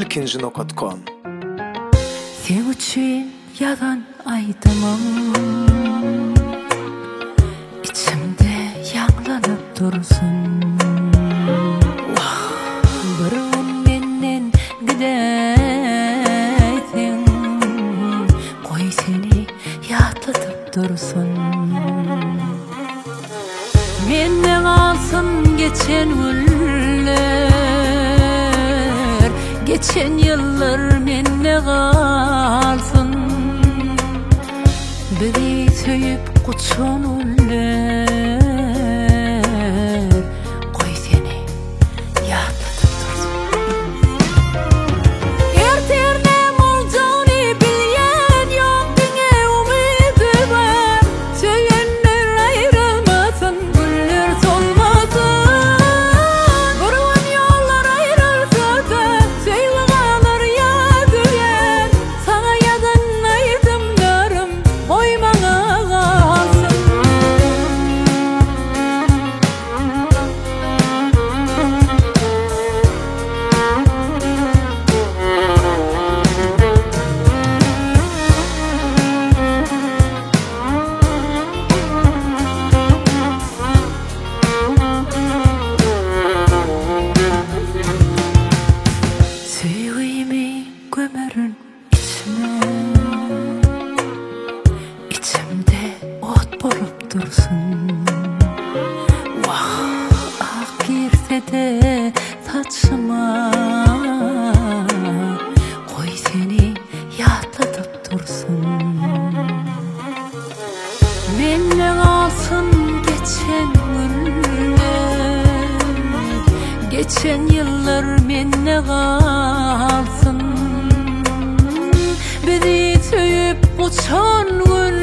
ilkinci.com. Sen için yalan aydımım, içimde yanglanıp dursun. Bir gün menden gideydin, koy seni yatlatıp dursun. Menden alsın geçen günler, geçen yıllar menne kalsın. Bizi söyüp kuçan uller, koy seni yatlatıp dursun. Erternem olacağını bilyen yok, dine umidi var. Söylenler ayrılmasın, güller solmasın. Burun yollar ayrılsa da söyle kalır yadıyen. Sana yadan aydımlarım koymana kalsın. Sevgimi gömerin içine, içimde ot bulup dursun. Vah, ak girse de saçıma, koy seni yatlatıp dursun. Benle kalsın geçen günler, geçen yıllar menne kalsın. Bizi söyüp uçan günler,